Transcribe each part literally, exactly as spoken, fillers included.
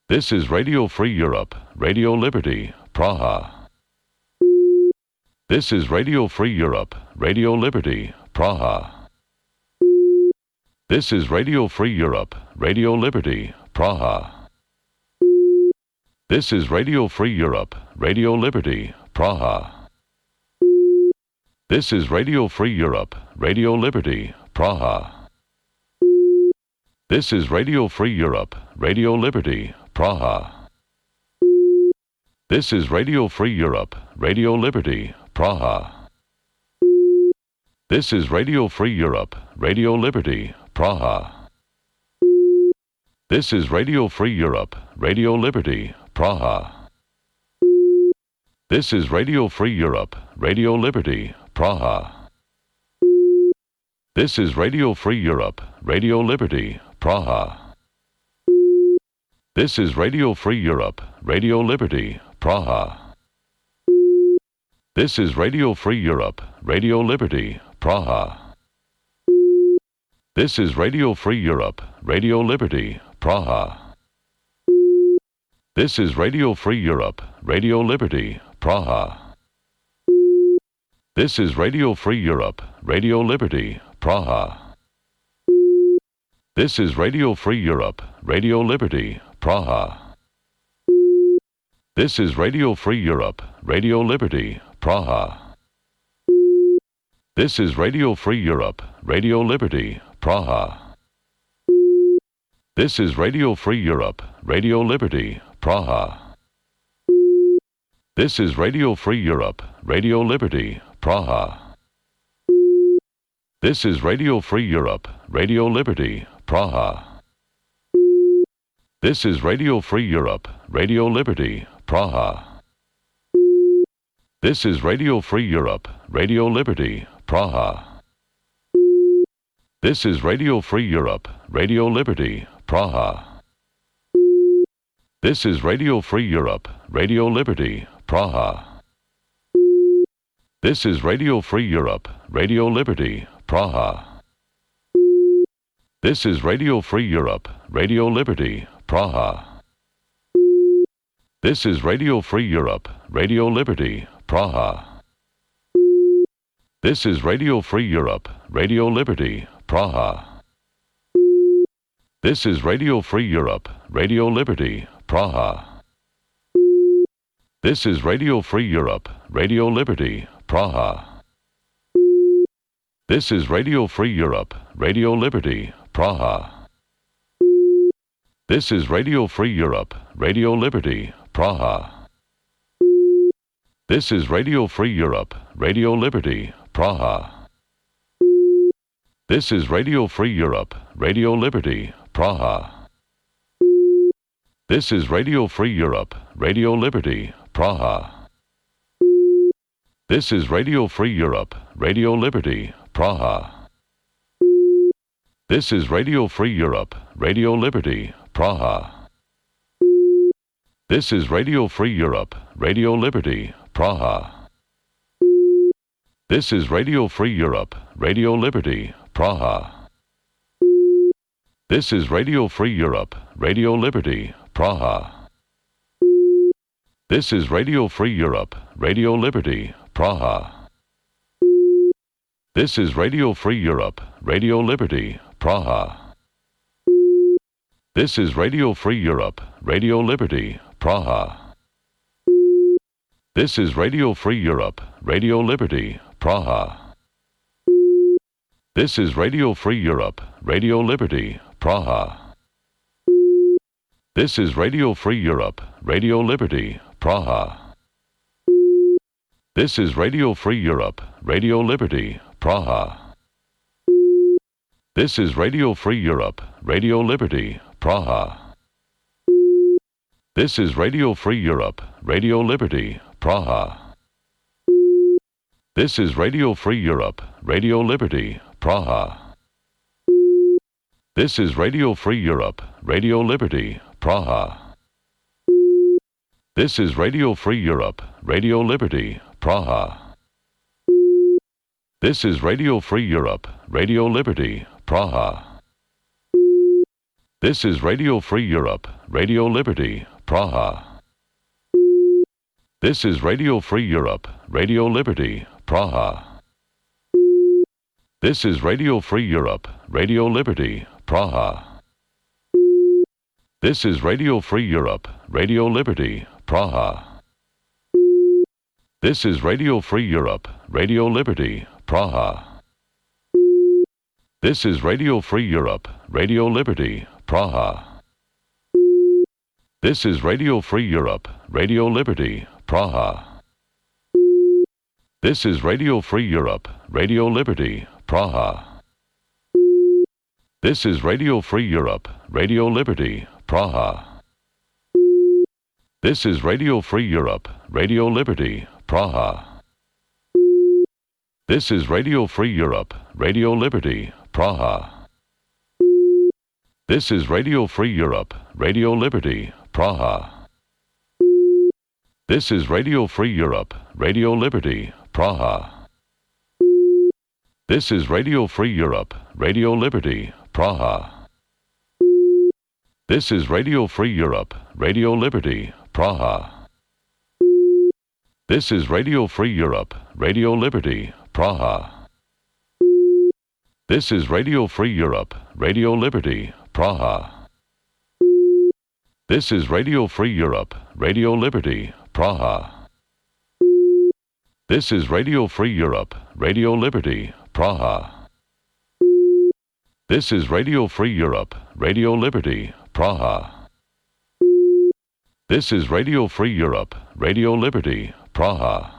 This is Radio Free Europe, Radio Liberty, Praha. This is Radio Free Europe, Radio Liberty, Praha. This is Radio Free Europe, Radio Liberty, Praha. This is Radio Free Europe, Radio Liberty, Praha. This is Radio Free Europe, Radio Liberty, Praha. This is Radio Free Europe, Radio Liberty, Praha. This is Radio Free Europe, Radio Liberty, Praha. This is Radio Free Europe, Radio Liberty, Praha. This is Radio Free Europe, Radio Liberty, Praha. This is Radio Free Europe, Radio Liberty, Praha. This is Radio Free Europe, Radio Liberty, Praha. This is Radio Free Europe, Radio Liberty, Praha. This is Radio Free Europe, Radio Liberty, Praha. This is Radio Free Europe, Radio Liberty, Praha. This is Radio Free Europe, Radio Liberty, Praha. This is Radio Free Europe, Radio Liberty, Praha. This is Radio Free Europe, Radio Liberty, Praha. This is Radio Free Europe, Radio Liberty, Praha. This is Radio Free Europe, Radio Liberty, Praha. This is Radio Free Europe, Radio Liberty, Praha. This is Radio Free Europe, Radio Liberty, Praha. This is Radio Free Europe, Radio Liberty, Praha. This is Radio Free Europe, Radio Liberty, Praha. This is Radio Free Europe, Radio Liberty, Praha. This is Radio Free Europe, Radio Liberty, Praha. This is Radio Free Europe, Radio Liberty, Praha. This is Radio Free Europe, Radio Liberty, Praha. This is Radio Free Europe, Radio Liberty, Praha. This is Radio Free Europe, Radio Liberty, Praha. This is Radio Free Europe, Radio Liberty, Praha. This is Radio Free Europe, Radio Liberty, Praha. This is Radio Free Europe, Radio Liberty, Praha. This is Radio Free Europe, Radio Liberty, Praha. This is Radio Free Europe, Radio Liberty, Praha. This is Radio Free Europe, Radio Liberty, Praha. This is Radio Free Europe, Radio Liberty, Praha. This is Radio Free Europe, Radio Liberty, Praha. This is Radio Free Europe, Radio Liberty, Praha. This is Radio Free Europe, Radio Liberty, Praha. This is Radio Free Europe, Radio Liberty, Praha. This is Radio Free Europe, Radio Liberty, Praha. This is Radio Free Europe, Radio Liberty, Praha. This is Radio Free Europe, Radio Liberty, Praha. This is Radio Free Europe, Radio Liberty, Praha. This is Radio Free Europe, Radio Liberty, Praha. This is Radio Free Europe, Radio Liberty, Praha. This is Radio Free Europe, Radio Liberty, Praha. This is Radio Free Europe, Radio Liberty, Praha. This is Radio Free Europe, Radio Liberty, Praha. This is Radio Free Europe, Radio Liberty, Praha. This is Radio Free Europe, Radio Liberty, Praha. This is Radio Free Europe, Radio Liberty, Praha. This is Radio Free Europe, Radio Liberty, Praha. This is Radio Free Europe, Radio Liberty, Praha. This is Radio Free Europe, Radio Liberty, Praha. This is Radio Free Europe, Radio Liberty, Praha. This is Radio Free Europe, Radio Liberty, Praha. This is Radio Free Europe, Radio Liberty, Praha. This is Radio Free Europe, Radio Liberty, Praha. This is Radio Free Europe, Radio Liberty, Praha. This is Radio Free Europe, Radio Liberty, Praha. This is Radio Free Europe, Radio Liberty, Praha. This is Radio Free Europe, Radio Liberty, Praha. This is Radio Free Europe, Radio Liberty, Praha. This is Radio Free Europe, Radio Liberty, Praha. This is Radio Free Europe, Radio Liberty, Praha. This is Radio Free Europe, Radio Liberty, Praha. This is Radio Free Europe, Radio Liberty, Praha. This is Radio Free Europe, Radio Liberty, Praha. This is Radio Free Europe, Radio Liberty, Praha. This is Radio Free Europe, Radio Liberty, Praha. This is Radio Free Europe, Radio Liberty, Praha. This is Radio Free Europe, Radio Liberty, Praha. This is Radio Free Europe, Radio Liberty, Praha. This is Radio Free Europe, Radio Liberty, Praha. This is Radio Free Europe, Radio Liberty, Praha.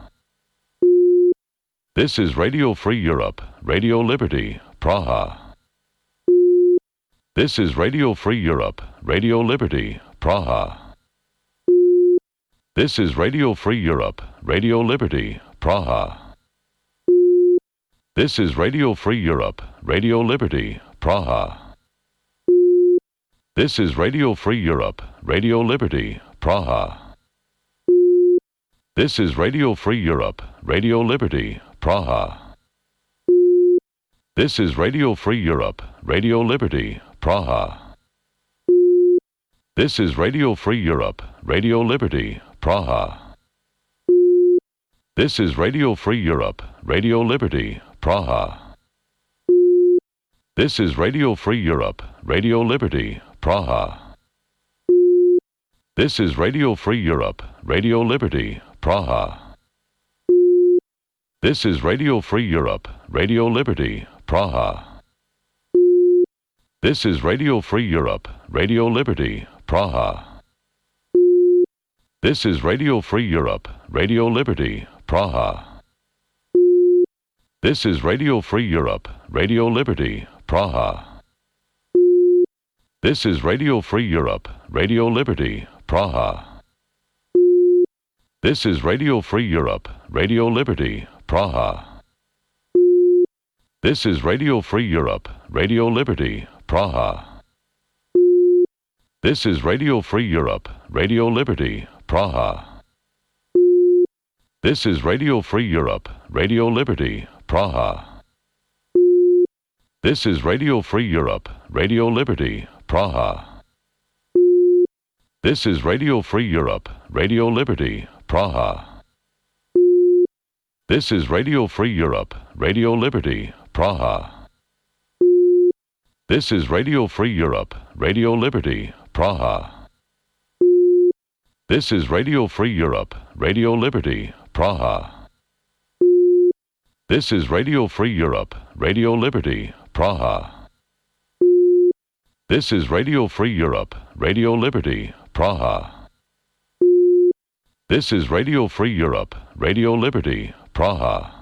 This is Radio Free Europe, Radio Liberty, Praha. This is Radio Free Europe, Radio Liberty, Praha. This is Radio Free Europe, Radio Liberty, Praha. This is Radio Free Europe, Radio Liberty, Praha. This is Radio Free Europe, Radio Liberty, Praha. This is Radio Free Europe, Radio Liberty, Praha. This is Radio Free Europe, Radio Liberty, Praha. This is Radio Free Europe, Radio Liberty, Praha. This is Radio Free Europe, Radio Liberty, Praha. This is Radio Free Europe, Radio Liberty, Praha. This is Radio Free Europe, Radio Liberty, Praha. This is Radio Free Europe, Radio Liberty, Praha. This is Radio Free Europe, Radio Liberty, Praha. This is Radio Free Europe, Radio Liberty, Praha. This is Radio Free Europe, Radio Liberty, Praha. This is Radio Free Europe, Radio Liberty, Praha. This is Radio Free Europe, Radio Liberty, Praha. This is Radio Free Europe, Radio Liberty, Praha. This is Radio Free Europe, Radio Liberty, Praha. This is Radio Free Europe, Radio Liberty, Praha. This is Radio Free Europe, Radio Liberty, Praha. This is Radio Free Europe, Radio Liberty, Praha. This is Radio Free Europe, Radio Liberty, Praha. This is Radio Free Europe, Radio Liberty, Praha. This is Radio Free Europe, Radio Liberty, Praha. This is Radio Free Europe, Radio Liberty, Praha. This is Radio Free Europe, Radio Liberty, Praha. This is Radio Free Europe, Radio Liberty, Praha.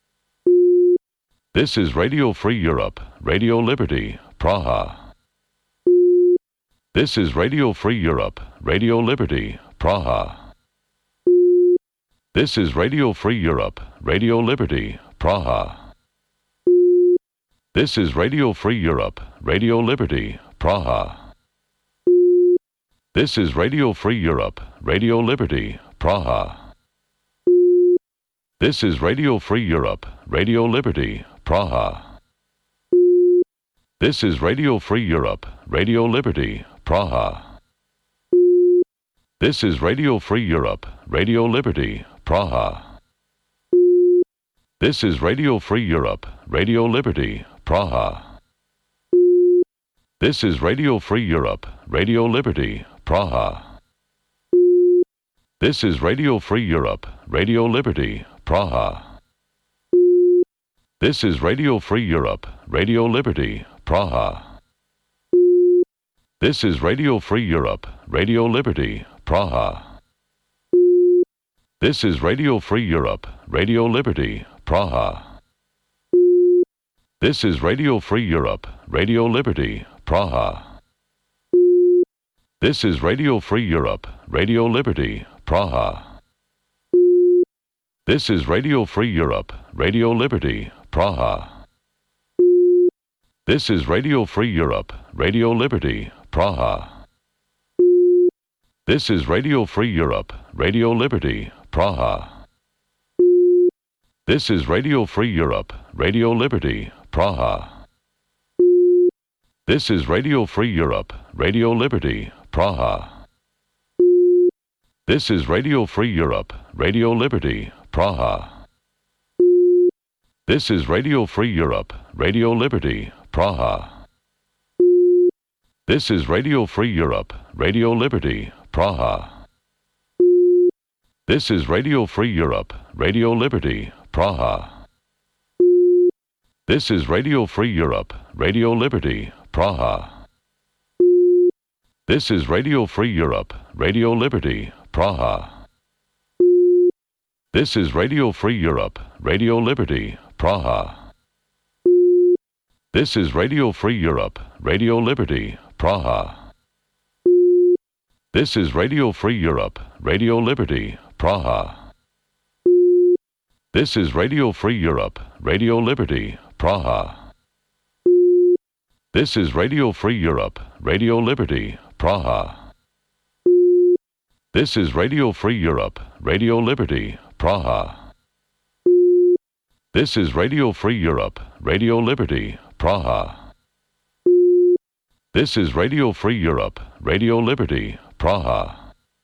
This is Radio Free Europe, Radio Liberty, Praha. This is Radio Free Europe, Radio Liberty, Praha. This is Radio Free Europe, Radio Liberty, Praha. This is Radio Free Europe, Radio Liberty, Praha. This is Radio Free Europe, Radio Liberty, Praha. This is Radio Free Europe, Radio Liberty, Praha. This is Radio Free Europe, Radio Liberty, Praha. This is Radio Free Europe, Radio Liberty, Praha. This is Radio Free Europe, Radio Liberty, Praha. This is Radio Free Europe, Radio Liberty, Praha. This is Radio Free Europe, Radio Liberty, Praha. This is Radio Free Europe, Radio Liberty, Praha. This is Radio Free Europe, Radio Liberty, Praha. This is Radio Free Europe, Radio Liberty, Praha. This is Radio Free Europe, Radio Liberty, Praha. This is Radio Free Europe, Radio Liberty, Praha. This is Radio Free Europe, Radio Liberty, Praha. This is Radio Free Europe, Radio Liberty, Praha. This is Radio Free Europe, Radio Liberty, Praha. This is Radio Free Europe, Radio Liberty, Praha. This is Radio Free Europe, Radio Liberty, Praha. This is Radio Free Europe, Radio Liberty, Praha. This is Radio Free Europe, Radio Liberty, Praha. This is Radio Free Europe, Radio Liberty, Praha. This is Radio Free Europe, Radio Liberty, Praha. This is Radio Free Europe, Radio Liberty, Praha. This is Radio Free Europe, Radio Liberty, Praha. This is Radio Free Europe, Radio Liberty, Praha. This is Radio Free Europe, Radio Liberty, Praha. This is Radio Free Europe, Radio Liberty, Praha. This is Radio Free Europe, Radio Liberty, Praha. This is Radio Free Europe, Radio Liberty, Praha. This is Radio Free Europe, Radio Liberty, Praha. This is Radio Free Europe, Radio Liberty, Praha. This is Radio Free Europe, Radio Liberty, Praha.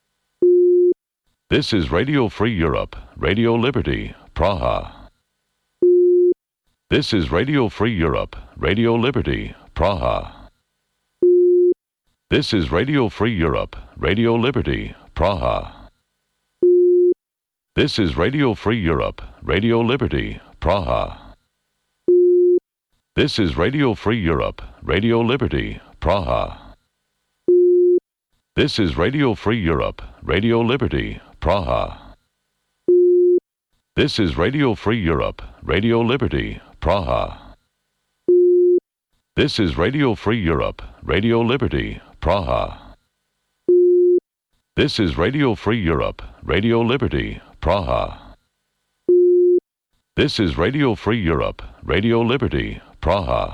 This is Radio Free Europe, Radio Liberty, Praha. This is Radio Free Europe, Radio Liberty, Praha. This is Radio Free Europe, Radio Liberty, Praha. This is Radio Free Europe, Radio Liberty, Praha. This is Radio Free Europe, Radio Liberty, Praha. This is Radio Free Europe, Radio Liberty, Praha. This is Radio Free Europe, Radio Liberty, Praha. This is Radio Free Europe, Radio Liberty, Praha. This is Radio Free Europe, Radio Liberty, Praha. This is Radio Free Europe, Radio Liberty, Praha.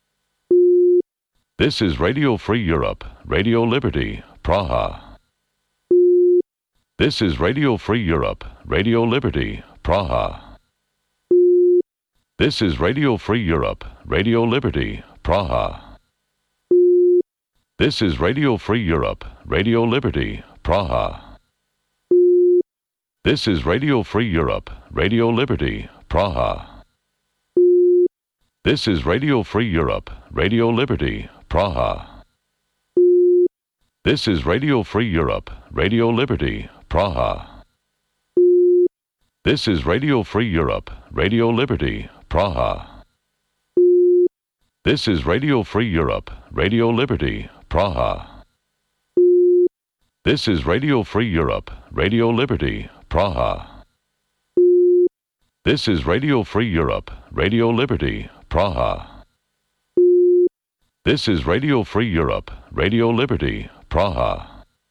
This is Radio Free Europe, Radio Liberty, Praha. This is Radio Free Europe, Radio Liberty, Praha. This is Radio Free Europe, Radio Liberty, Praha. This is Radio Free Europe, Radio Liberty, Praha. This is Radio Free Europe, Radio Liberty, Praha. This is Radio Free Europe, Radio Liberty, Praha. This is Radio Free Europe, Radio Liberty, Praha. This is Radio Free Europe, Radio Liberty, Praha. This is Radio Free Europe, Radio Liberty, Praha. This is Radio Free Europe, Radio Liberty, Praha. This is Radio Free Europe, Radio Liberty, Praha. This is Radio Free Europe, Radio Liberty, Praha.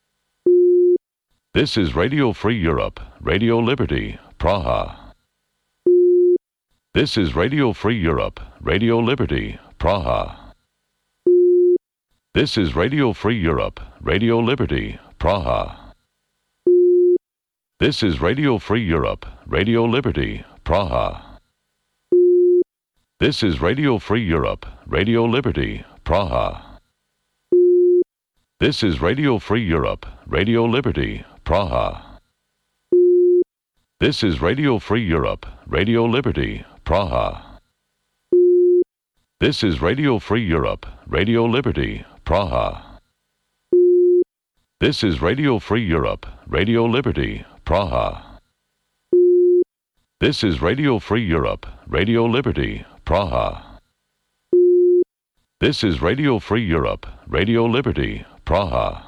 This is Radio Free Europe, Radio Liberty, Praha. This is Radio Free Europe, Radio Liberty, Praha. This is Radio Free Europe, Radio Liberty, Praha. This is Radio Free Europe, Radio Liberty, Praha. This is Radio Free Europe, Radio Liberty, Praha. This is Radio Free Europe, Radio Liberty, Praha. This is Radio Free Europe, Radio Liberty, Praha. This is Radio Free Europe, Radio Liberty, Praha. This is Radio Free Europe, Radio Liberty, Praha. This is Radio Free Europe, Radio Liberty, Praha. This is Radio Free Europe, Radio Liberty, Praha.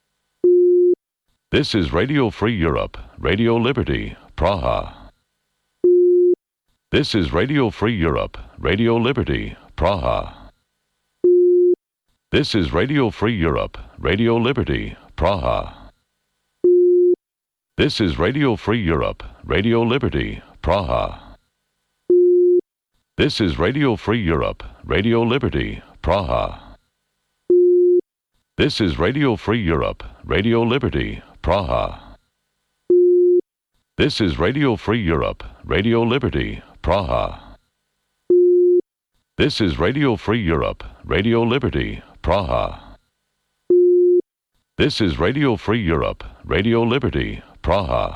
This is Radio Free Europe, Radio Liberty, Praha. This is Radio Free Europe, Radio Liberty, Praha. This is Radio Free Europe, Radio Liberty, Praha. This is Radio Free Europe, Radio Liberty, Praha. This is Radio Free Europe, Radio Liberty, Praha. This is Radio Free Europe, Radio Liberty, Praha. This is Radio Free Europe, Radio Liberty, Praha. This is Radio Free Europe, Radio Liberty, Praha. This is Radio Free Europe, Radio Liberty, Praha.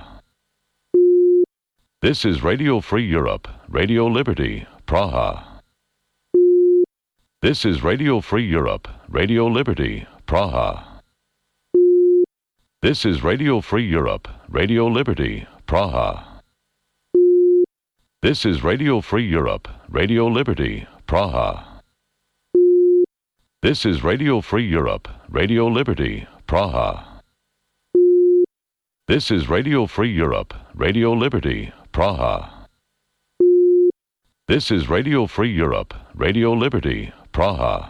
This is Radio Free Europe, Radio Liberty, Praha. This is Radio Free Europe, Radio Liberty, Praha. This is Radio Free Europe, Radio Liberty, Praha. This is Radio Free Europe, Radio Liberty, Praha. This is Radio Free Europe, Radio Liberty, Praha. This is Radio Free Europe, Radio Liberty, Praha. This is Radio Free Europe, Radio Liberty, Praha.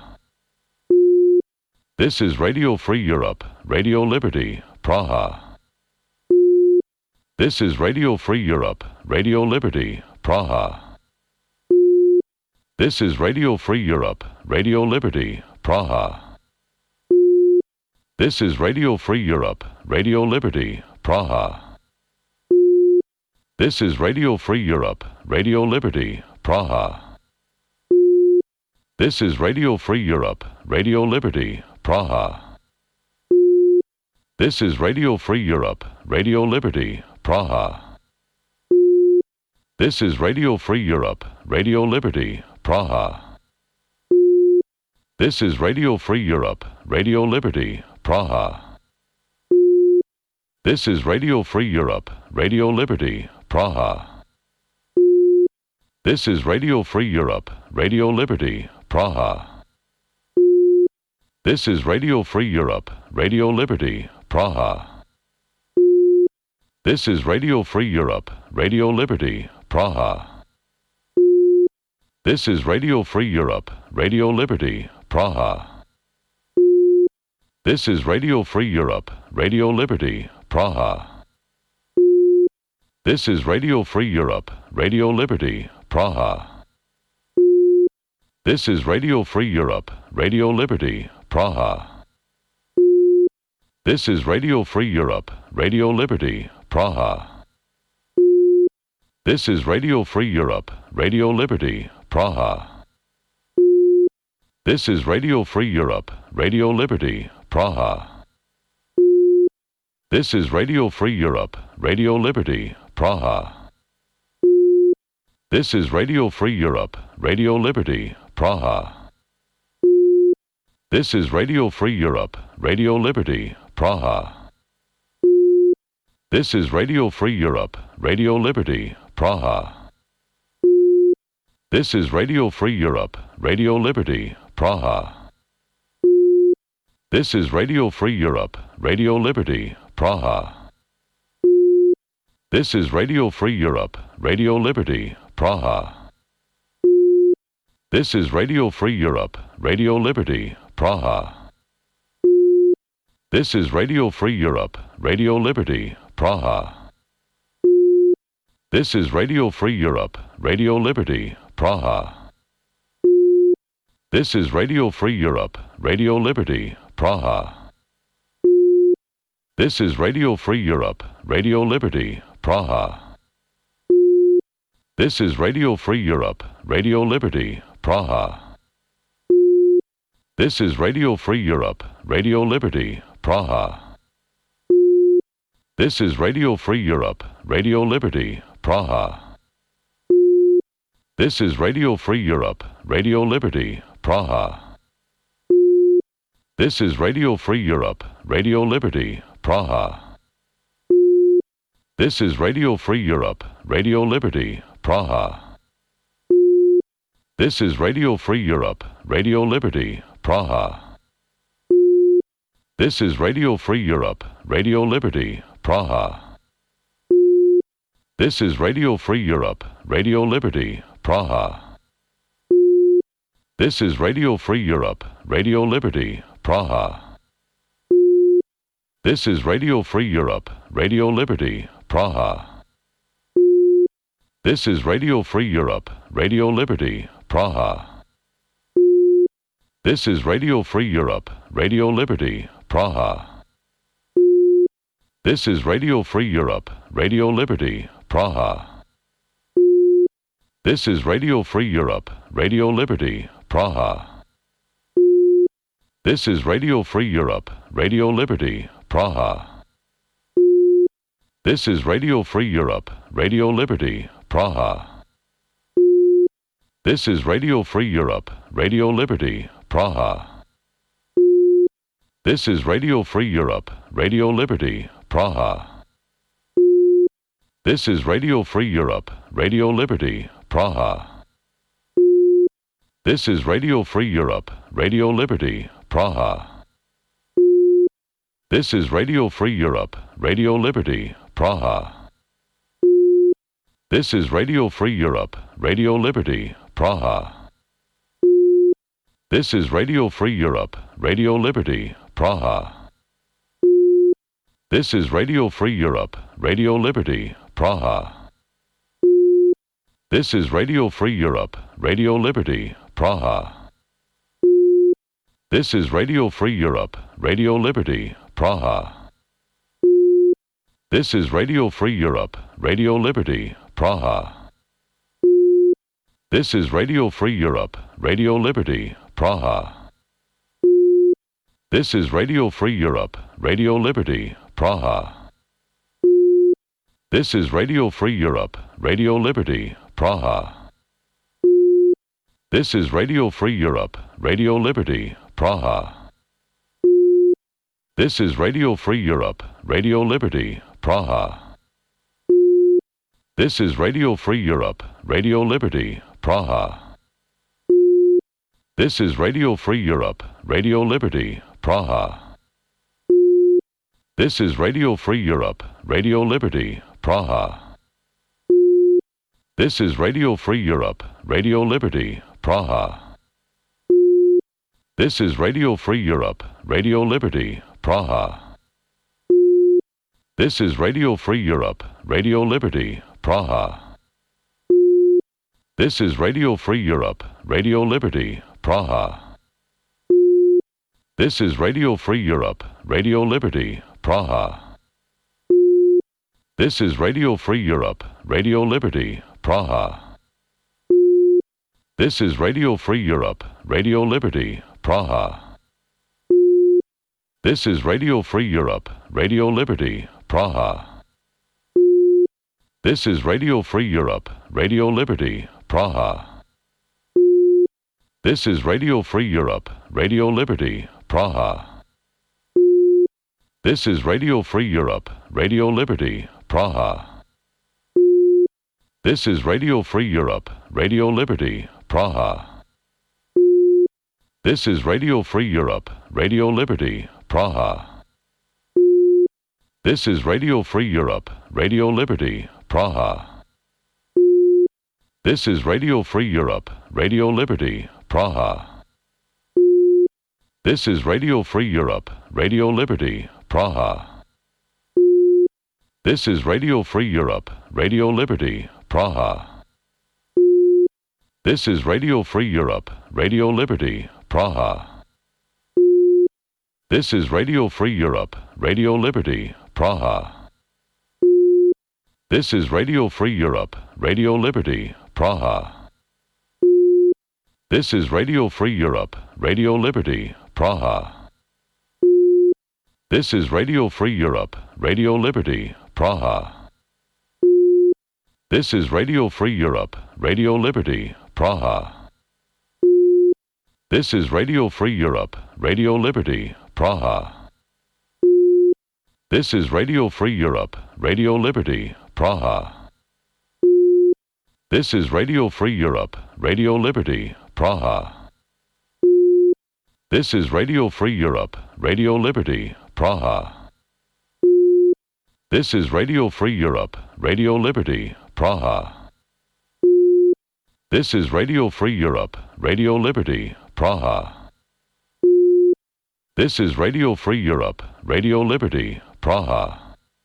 This is Radio Free Europe, Radio Liberty, Praha. This is Radio Free Europe, Radio Liberty, Praha. This is Radio Free Europe, Radio Liberty, Praha. This is Radio Free Europe, Radio Liberty, Praha. This is Radio Free Europe, Radio Liberty, Praha. This is Radio Free Europe, Radio Liberty, Praha. This is Radio Free Europe, Radio Liberty, Praha. This is Radio Free Europe, Radio Liberty, Praha. This is Radio Free Europe, Radio Liberty, Praha. This is Radio Free Europe, Radio Liberty, Praha. This is Radio Free Europe, Radio Liberty, Praha. This is Radio Free Europe, Radio Liberty, Praha. This is Radio Free Europe, Radio Liberty, Praha. This is Radio Free Europe, Radio Liberty, Praha. This is Radio Free Europe, Radio Liberty, Praha. This is Radio Free Europe, Radio Liberty, Praha. This is Radio Free Europe, Radio Liberty, Praha. This is Radio Free Europe, Radio Liberty, Praha. This is Radio Free Europe, Radio Liberty, Praha. This is Radio Free Europe, Radio Liberty, Praha. This is Radio Free Europe, Radio Liberty, Praha. This is Radio Free Europe, Radio Liberty, Praha. This is Radio Free Europe, Radio Liberty, Praha. This is Radio Free Europe, Radio Liberty, Praha. This is Radio Free Europe, Radio Liberty, Praha. This is Radio Free Europe, Radio Liberty, Praha. This is Radio Free Europe, Radio Liberty, Praha. This is Radio Free Europe, Radio Liberty, Praha. This is Radio Free Europe, Radio Liberty, Praha. This is Radio Free Europe, Radio Liberty, Praha. This is Radio Free Europe, Radio Liberty, Praha. This is Radio Free Europe, Radio Liberty, Praha. This is Radio Free Europe, Radio Liberty, Praha. This is Radio Free Europe, Radio Liberty, Praha. This is Radio Free Europe, Radio Liberty, Praha. This is Radio Free Europe, Radio Liberty, Praha. This is Radio Free Europe, Radio Liberty, Praha. This is Radio Free Europe, Radio Liberty, Praha. This is Radio Free Europe, Radio Liberty, Praha. This is Radio Free Europe, Radio Liberty, Praha. This is Radio Free Europe, Radio Liberty, Praha. This is Radio Free Europe, Radio Liberty, Praha. This is Radio Free Europe, Radio Liberty, Praha. This is Radio Free Europe, Radio Liberty, Praha. This is Radio Free Europe, Radio Liberty, Praha. This is Radio Free Europe, Radio Liberty, Praha. This is Radio Free Europe, Radio Liberty, Praha. This is Radio Free Europe, Radio Liberty, Praha. This is Radio Free Europe, Radio Liberty, Praha. This is Radio Free Europe, Radio Liberty, Praha. This is Radio Free Europe, Radio Liberty, Praha. This is Radio Free Europe, Radio Liberty, Praha. This is Radio Free Europe, Radio Liberty, Praha. This is Radio Free Europe, Radio Liberty, Praha. This is Radio Free Europe, Radio Liberty, Praha. This is Radio Free Europe, Radio Liberty, Praha. This is Radio Free Europe, Radio Liberty, Praha. This is Radio Free Europe, Radio Liberty, Praha. This is Radio Free Europe, Radio Liberty, Praha. This is Radio Free Europe, Radio Liberty, Praha. This is Radio Free Europe, Radio Liberty, Praha. This is Radio Free Europe, Radio Liberty, Praha. This is Radio Free Europe, Radio Liberty, Praha. This is Radio Free Europe, Radio Liberty, Praha. This is Radio Free Europe, Radio Liberty, Praha. This is Radio Free Europe, Radio Liberty, Praha. This is Radio Free Europe, Radio Liberty, Praha. This is Radio Free Europe, Radio Liberty, Praha. This is Radio Free Europe, Radio Liberty, Praha. This is Radio Free Europe, Radio Liberty, Praha. This is Radio Free Europe, Radio Liberty, Praha. This is Radio Free Europe, Radio Liberty, Praha. This is Radio Free Europe, Radio Liberty, Praha. This is Radio Free Europe, Radio Liberty, Praha. This is Radio Free Europe, Radio Liberty, Praha. This is Radio Free Europe, Radio Liberty, Praha. This is Radio Free Europe, Radio Liberty, Praha. This is Radio Free Europe, Radio Liberty, Praha. This is Radio Free Europe, Radio Liberty, Praha. This is Radio Free Europe, Radio Liberty, Praha. This is Radio Free Europe, Radio Liberty, Praha. This is Radio Free Europe, Radio Liberty, Praha. This is Radio Free Europe, Radio Liberty, Praha. This is Radio Free Europe, Radio Liberty, Praha. This is Radio Free Europe, Radio Liberty, Praha. This is Radio Free Europe, Radio Liberty, Praha. This is Radio Free Europe, Radio Liberty, Praha. This is Radio Free Europe, Radio Liberty, Praha. This is Radio Free Europe, Radio Liberty, Praha. This is Radio Free Europe, Radio Liberty, Praha. This is Radio Free Europe, Radio Liberty, Praha. This is Radio Free Europe, Radio Liberty, Praha. This is Radio Free Europe, Radio Liberty, Praha. This is Radio Free Europe, Radio Liberty, Praha. This is Radio Free Europe, Radio Liberty, Praha. This is Radio Free Europe, Radio Liberty, Praha. This is Radio Free Europe, Radio Liberty, Praha. This is Radio Free Europe, Radio Liberty, Praha.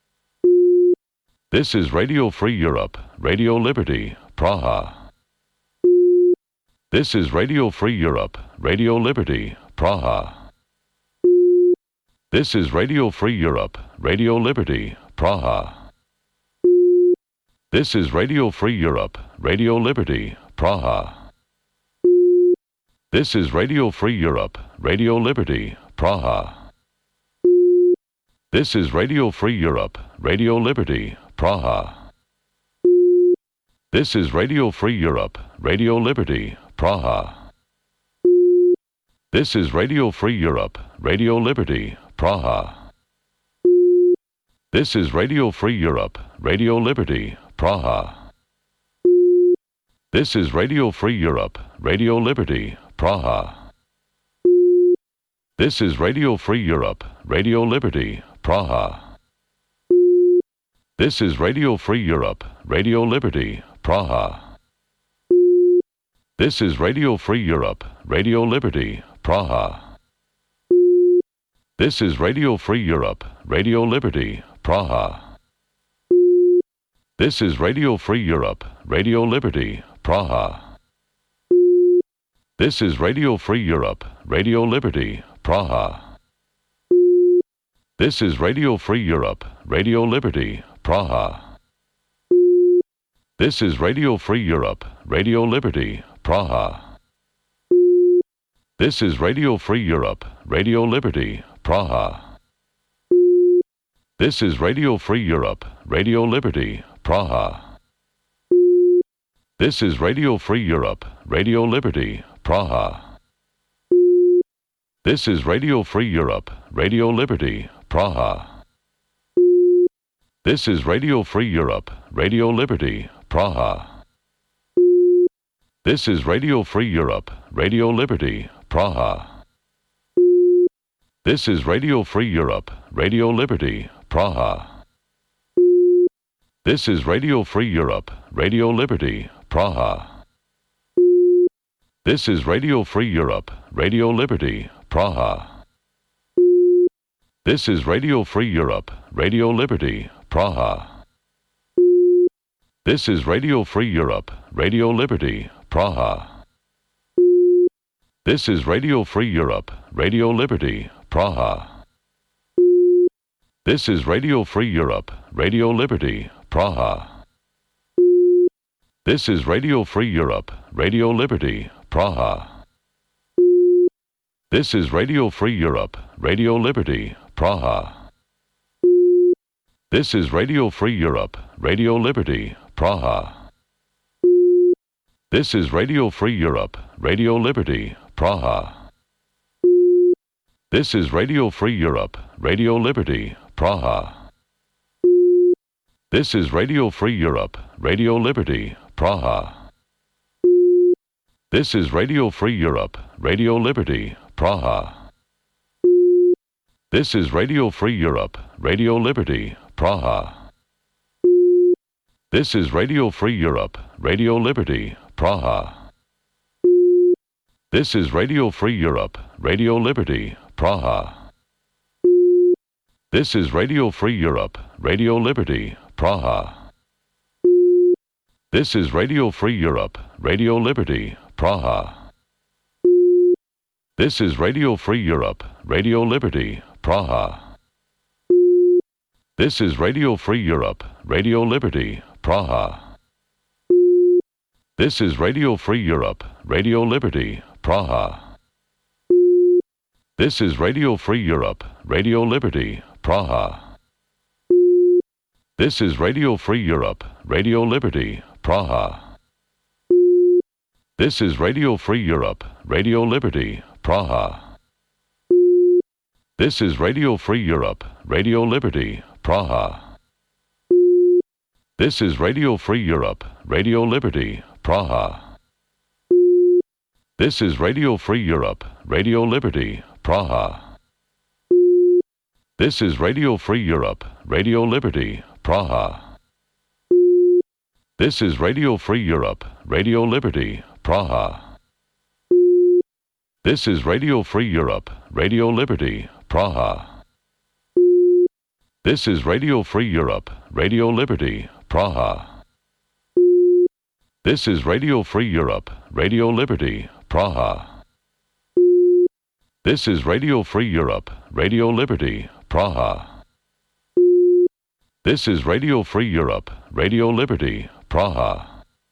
This is Radio Free Europe, Radio Liberty, Praha. This is Radio Free Europe, Radio Liberty, Praha. This is Radio Free Europe, Radio Liberty, Praha. This is Radio Free Europe, Radio Liberty, Praha. This is Radio Free Europe, Radio Liberty, Praha. This is Radio Free Europe, Radio Liberty, Praha. This is Radio Free Europe, Radio Liberty, Praha. This is Radio Free Europe, Radio Liberty, Praha. This is Radio Free Europe, Radio Liberty, Praha. This is Radio Free Europe, Radio Liberty, Praha. This is Radio Free Europe, Radio Liberty, Praha. This is Radio Free Europe, Radio Liberty, Praha. This is Radio Free Europe, Radio Liberty, Praha. This is Radio Free Europe, Radio Liberty, Praha. This is Radio Free Europe, Radio Liberty, Praha. This is Radio Free Europe, Radio Liberty, Praha. This is Radio Free Europe, Radio Liberty, Praha. This is Radio Free Europe, Radio Liberty, Praha. This is Radio Free Europe, Radio Liberty, Praha. This is Radio Free Europe, Radio Liberty, Praha. This is Radio Free Europe, Radio Liberty, Praha. This is Radio Free Europe, Radio Liberty, Praha. This is Radio Free Europe, Radio Liberty, Praha. This is Radio Free Europe, Radio Liberty, Praha. This is Radio Free Europe, Radio Liberty, Praha. This is Radio Free Europe, Radio Liberty, Praha. This is Radio Free Europe, Radio Liberty, Praha. This is Radio Free Europe, Radio Liberty, Praha. This is Radio Free Europe, Radio Liberty, Praha. This is Radio Free Europe, Radio Liberty, Praha. This is Radio Free Europe, Radio Liberty, Praha. This is Radio Free Europe, Radio Liberty, Praha. This is Radio Free Europe, Radio Liberty, Praha. This is Radio Free Europe, Radio Liberty, Praha. This is Radio Free Europe, Radio Liberty, Praha. This is Radio Free Europe, Radio Liberty, Praha. This is Radio Free Europe, Radio Liberty, Praha. This is Radio Free Europe, Radio Liberty, Praha. This is Radio Free Europe, Radio Liberty, Praha. This is Radio Free Europe, Radio Liberty, Praha. This is Radio Free Europe, Radio Liberty, Praha. This is Radio Free Europe, Radio Liberty, Praha. This is Radio Free Europe, Radio Liberty, Praha. This is Radio Free Europe, Radio Liberty, Praha. This is Radio Free Europe, Radio Liberty, Praha. This is Radio Free Europe, Radio Liberty, Praha. This is Radio Free Europe, Radio Liberty, Praha. This is Radio Free Europe, Radio Liberty, Praha. This is Radio Free Europe, Radio Liberty, Praha. This is Radio Free Europe, Radio Liberty, Praha. This is Radio Free Europe, Radio Liberty, Praha. This is Radio Free Europe, Radio Liberty, Praha. This is Radio Free Europe, Radio Liberty, Praha. This is Radio Free Europe, Radio Liberty, Praha. This is Radio Free Europe, Radio Liberty, Praha. This is Radio Free Europe, Radio Liberty, Praha. This is Radio Free Europe, Radio Liberty, Praha. This is Radio Free Europe, Radio Liberty, Praha. This is Radio Free Europe, Radio Liberty, Praha.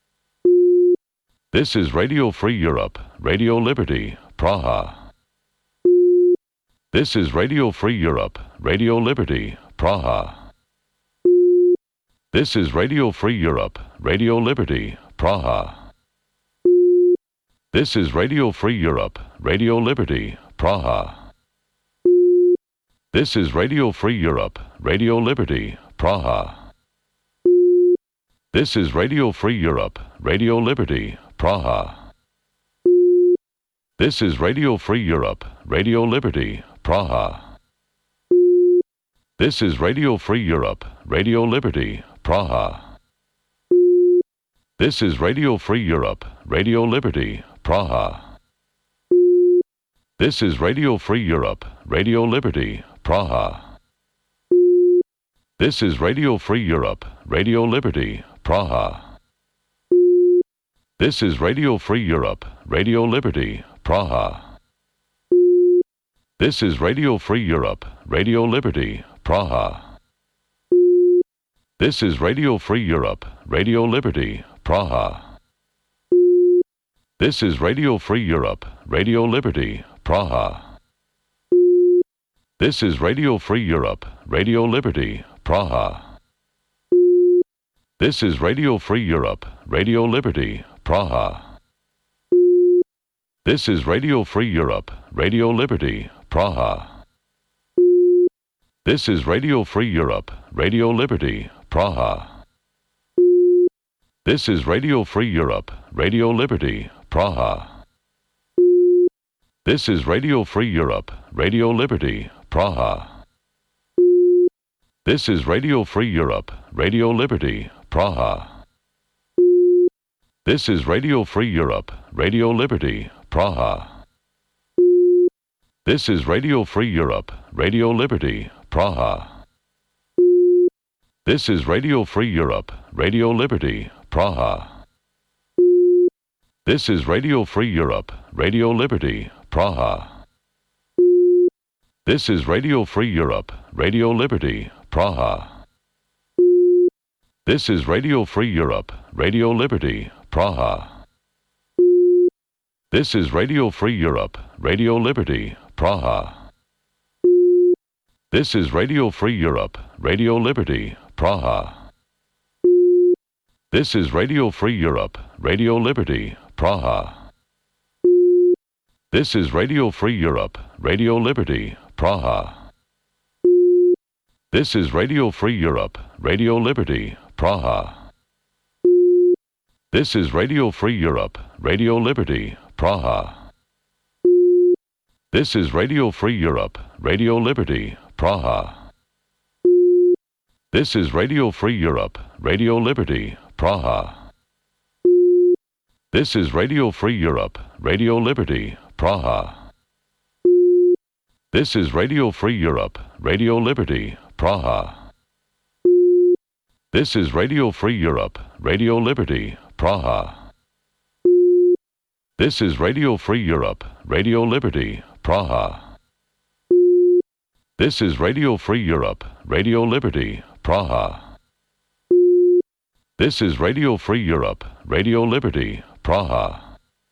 This is Radio Free Europe, Radio Liberty, Praha. This is Radio Free Europe, Radio Liberty, Praha. This is Radio Free Europe, Radio Liberty, Praha. This is Radio Free Europe, Radio Liberty, Praha. This is Radio Free Europe, Radio Liberty, Praha. This is Radio Free Europe, Radio Liberty, Praha. This is Radio Free Europe, Radio Liberty, Praha. This is Radio Free Europe, Radio Liberty, Praha. This is Radio Free Europe, Radio Liberty, Praha. This is Radio Free Europe, Radio Liberty, Praha. This is Radio Free Europe, Radio Liberty, Praha. This is Radio Free Europe, Radio Liberty, Praha. This is Radio Free Europe, Radio Liberty, Praha. This is Radio Free Europe, Radio Liberty, Praha. This is Radio Free Europe, Radio Liberty, Praha. This is Radio Free Europe, Radio Liberty, Praha. This is Radio Free Europe, Radio Liberty, Praha. This is Radio Free Europe, Radio Liberty, Praha. This is Radio Free Europe, Radio Liberty, Praha. This is Radio Free Europe, Radio Liberty, Praha. This is Radio Free Europe, Radio Liberty, Praha. This is Radio Free Europe, Radio Liberty, Praha. This is Radio Free Europe, Radio Liberty, Praha. This is Radio Free Europe, Radio Liberty, Praha. This is Radio Free Europe, Radio Liberty, Praha. This is Radio Free Europe, Radio Liberty, Praha. This is Radio Free Europe, Radio Liberty, Praha. This is Radio Free Europe, Radio Liberty, Praha. This is Radio Free Europe, Radio Liberty, Praha. This is Radio Free Europe, Radio Liberty, Praha. This is Radio Free Europe, Radio Liberty, Praha. This is Radio Free Europe, Radio Liberty, Praha. This is Radio Free Europe, Radio Liberty, Praha. This is Radio Free Europe, Radio Liberty, Praha. This is Radio Free Europe, Radio Liberty, Praha. This is Radio Free Europe, Radio Liberty, Praha. This is Radio Free Europe, Radio Liberty, Praha. This is Radio Free Europe, Radio Liberty, Praha. This is Radio Free Europe, Radio Liberty, Praha. This is Radio Free Europe, Radio Liberty, Praha. This is Radio Free Europe, Radio Liberty, Praha. This is Radio Free Europe, Radio Liberty, Praha.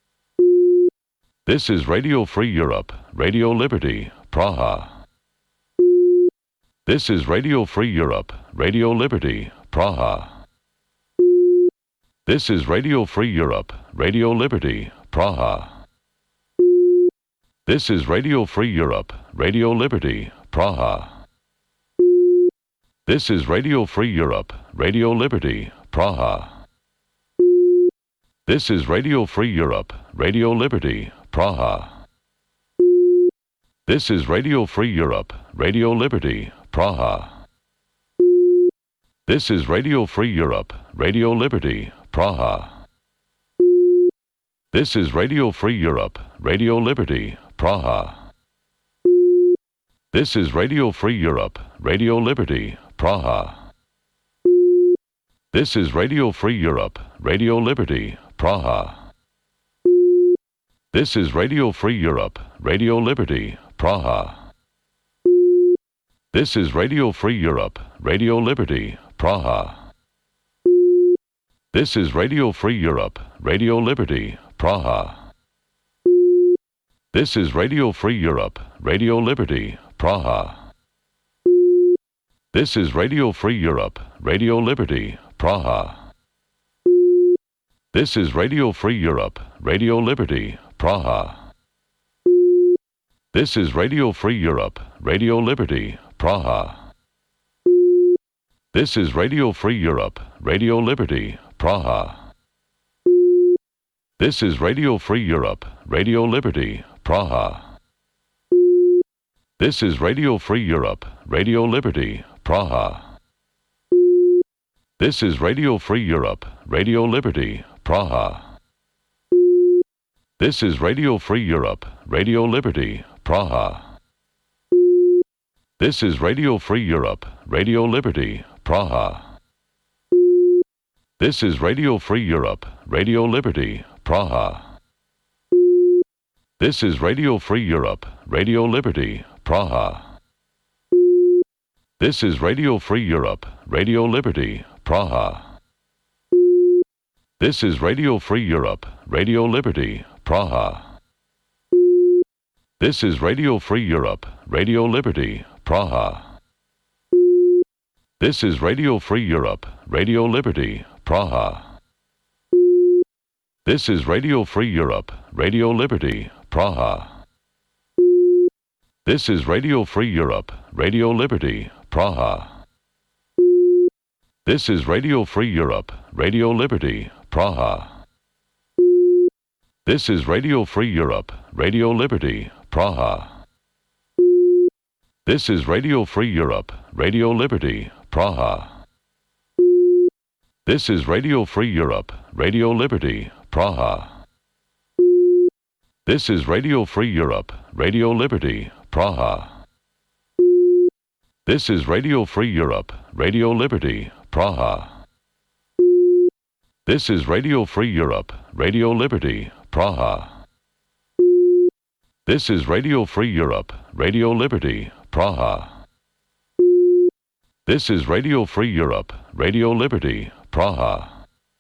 This is Radio Free Europe, Radio Liberty, Praha. This is Radio Free Europe, Radio Liberty, Praha. This is Radio Free Europe, Radio Liberty, Praha. This is Radio Free Europe, Radio Liberty, Praha. This is Radio Free Europe, Radio Liberty, Praha. This is Radio Free Europe, Radio Liberty, Praha. This is Radio Free Europe, Radio Liberty, Praha. This is Radio Free Europe, Radio Liberty, Praha. This is Radio Free Europe, Radio Liberty, Praha. This is Radio Free Europe, Radio Liberty, Praha. This is Radio Free Europe, Radio Liberty, Praha. This is Radio Free Europe, Radio Liberty, Praha. This is Radio Free Europe, Radio Liberty, Praha. This is Radio Free Europe, Radio Liberty, Praha. This is Radio Free Europe, Radio Liberty, Praha. This is Radio Free Europe, Radio Liberty, Praha. This is Radio Free Europe, Radio Liberty, Praha. This is Radio Free Europe, Radio Liberty, Praha. This is Radio Free Europe, Radio Liberty, Praha. This is Radio Free Europe, Radio Liberty, Praha. This is Radio Free Europe, Radio Liberty, Praha. This is Radio Free Europe, Radio Liberty, Praha. This is Radio Free Europe, Radio Liberty, Praha. This is Radio Free Europe, Radio Liberty, Praha. This is Radio Free Europe, Radio Liberty, Praha. This is Radio Free Europe, Radio Liberty, Praha. This is Radio Free Europe, Radio Liberty, Praha. This is Radio Free Europe, Radio Liberty, Praha. This is Radio Free Europe, Radio Liberty, Praha. This is Radio Free Europe, Radio Liberty, Praha. This is Radio Free Europe, Radio Liberty, Praha. This is Radio Free Europe, Radio Liberty, Praha. This is Radio Free Europe, Radio Liberty, Praha. This is Radio Free Europe, Radio Liberty, Praha. This is Radio Free Europe, Radio Liberty, Praha. This is Radio Free Europe, Radio Liberty, Praha. This is Radio Free Europe, Radio Liberty, Praha. This is Radio Free Europe, Radio Liberty, Praha. This is Radio Free Europe, Radio Liberty, Praha. This is Radio Free Europe, Radio Liberty, Praha. This is Radio Free Europe, Radio Liberty, Praha.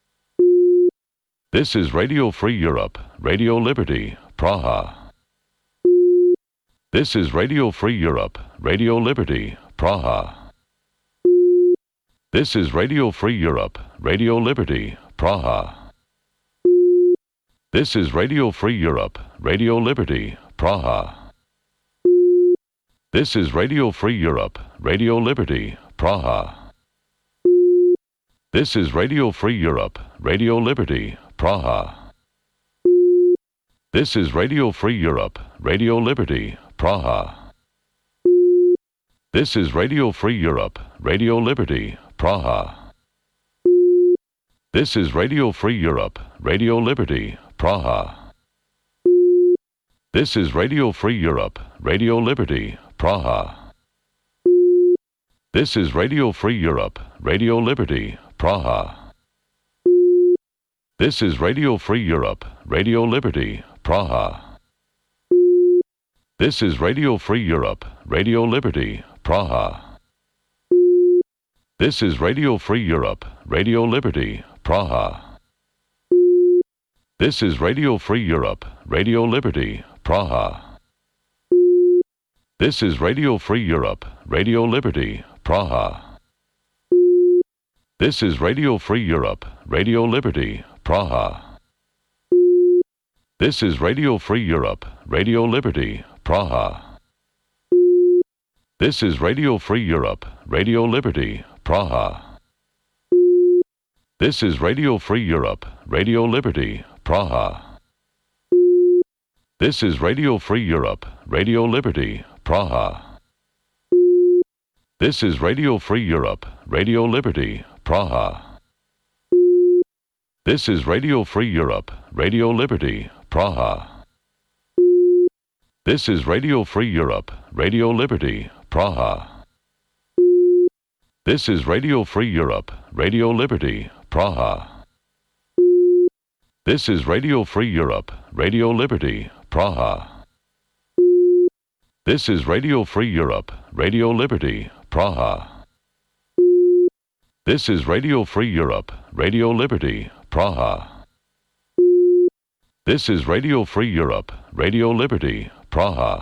This is Radio Free Europe, Radio Liberty, Praha. This is Radio Free Europe, Radio Liberty, Praha. This is Radio Free Europe, Radio Liberty, Praha. This is Radio Free Europe, Radio Liberty, Praha. This is Radio Free Europe, Radio Liberty, Praha. This is Radio Free Europe, Radio Liberty, Praha. This is Radio Free Europe, Radio Liberty, Praha. This is Radio Free Europe, Radio Liberty, Praha. This is Radio Free Europe, Radio Liberty, Praha. This is Radio Free Europe, Radio Liberty, Praha. This is Radio Free Europe, Radio Liberty, Praha. This is Radio Free Europe, Radio Liberty, Praha. This is Radio Free Europe, Radio Liberty, Praha. This is Radio Free Europe, Radio Liberty, Praha. This is Radio Free Europe, Radio Liberty, Praha. This is Radio Free Europe, Radio Liberty, Praha. This is Radio Free Europe, Radio Liberty, Praha. This is Radio Free Europe, Radio Liberty, Praha. This is Radio Free Europe, Radio Liberty, Praha. This is Radio Free Europe, Radio Liberty, Praha. This is Radio Free Europe, Radio Liberty, Praha. This is Radio Free Europe, Radio Liberty, Praha. This is Radio Free Europe, Radio Liberty, Praha. This is Radio Free Europe, Radio Liberty, Praha. This is Radio Free Europe, Radio Liberty, Praha. This is Radio Free Europe, Radio Liberty, Praha. This is Radio Free Europe, Radio Liberty, Praha. This is Radio Free Europe, Radio Liberty, Praha. This is Radio Free Europe, Radio Liberty, Praha.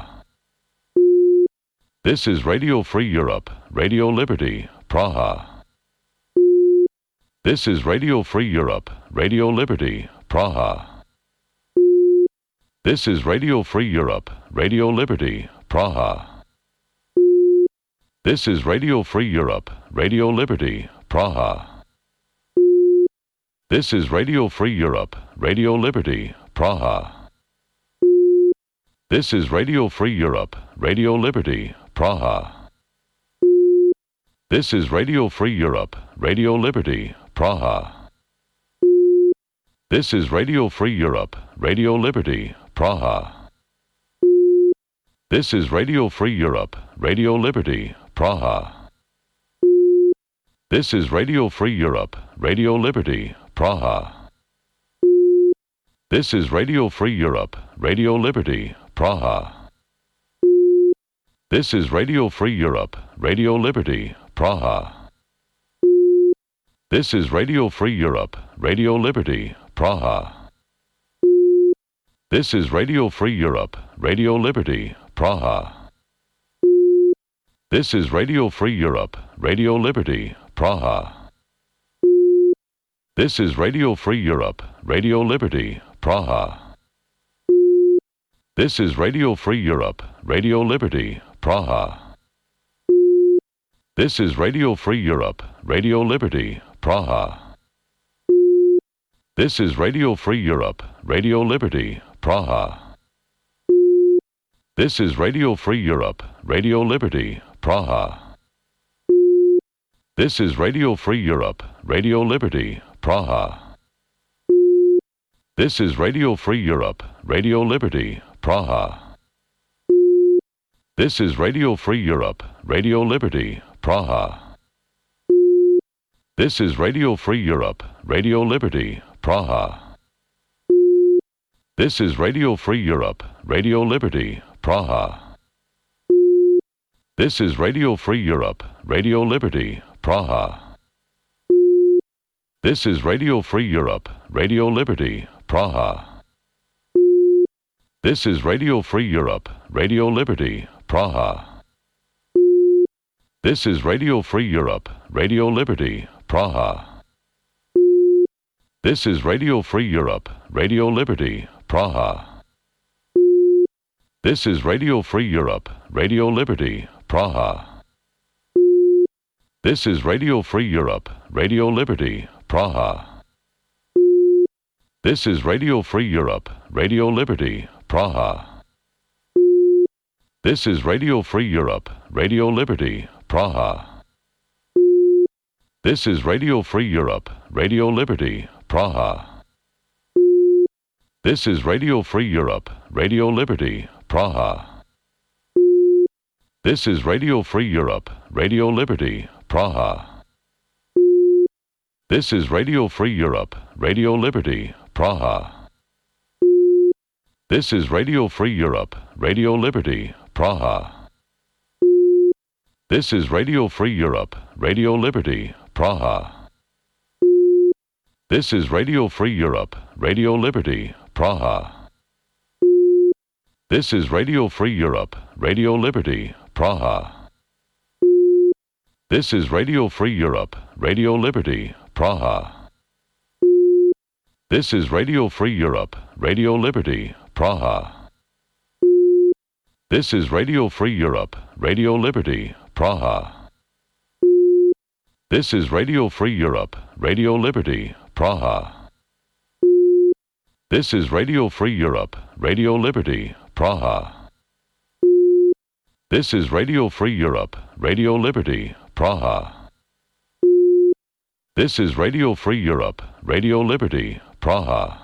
This is Radio Free Europe, Radio Liberty, Praha. This is Radio Free Europe, Radio Liberty, Praha. This is Radio Free Europe, Radio Liberty, Praha. This is Radio Free Europe, Radio Liberty, Praha. This is Radio Free Europe, Radio Liberty, Praha. This is Radio Free Europe, Radio Liberty, Praha. This is Radio Free Europe, Radio Liberty, Praha. This is Radio Free Europe, Radio Liberty, Praha. This is Radio Free Europe, Radio Liberty, Praha. This is Radio Free Europe, Radio Liberty, Praha. This is Radio Free Europe, Radio Liberty, Praha. This is Radio Free Europe, Radio Liberty, Praha. This is Radio Free Europe, Radio Liberty, Praha. This is Radio Free Europe, Radio Liberty, Praha. This is Radio Free Europe, Radio Liberty, Praha. This is Radio Free Europe, Radio Liberty, Praha. This is Radio Free Europe, Radio Liberty, Praha. This is Radio Free Europe, Radio Liberty, Praha. This is Radio Free Europe, Radio Liberty, Praha. This is Radio Free Europe, Radio Liberty, Praha. This is Radio Free Europe, Radio Liberty, Praha. This is Radio Free Europe, Radio Liberty, Praha. This is Radio Free Europe, Radio Liberty, Praha. This is Radio Free Europe, Radio Liberty, Praha. This is Radio Free Europe, Radio Liberty, Praha. This is Radio Free Europe, Radio Liberty, Praha. This is Radio Free Europe, Radio Liberty, Praha. This is Radio Free Europe, Radio Liberty, Praha. This is Radio Free Europe, Radio Liberty, Praha. This is Radio Free Europe, Radio Liberty, Praha. This is Radio Free Europe, Radio Liberty, Praha. This is Radio Free Europe, Radio Liberty, Praha. This is Radio Free Europe, Radio Liberty, Praha. This is Radio Free Europe, Radio Liberty, Praha. This is Radio Free Europe, Radio Liberty, Praha. This is Radio Free Europe, Radio Liberty, Praha. This is Radio Free Europe, Radio Liberty, Praha. This is Radio Free Europe, Radio Liberty, Praha. This is Radio Free Europe, Radio Liberty, Praha. This is Radio Free Europe, Radio Liberty, Praha. This is Radio Free Europe, Radio Liberty, Praha. This is Radio Free Europe, Radio Liberty, Praha. This is Radio Free Europe, Radio Liberty, Praha. This is Radio Free Europe, Radio Liberty, Praha. This is Radio Free Europe, Radio Liberty, Praha. This is Radio Free Europe, Radio Liberty, Praha. This is Radio Free Europe, Radio Liberty, Praha. This is Radio Free Europe, Radio Liberty, Praha. This is Radio Free Europe, Radio Liberty, Praha.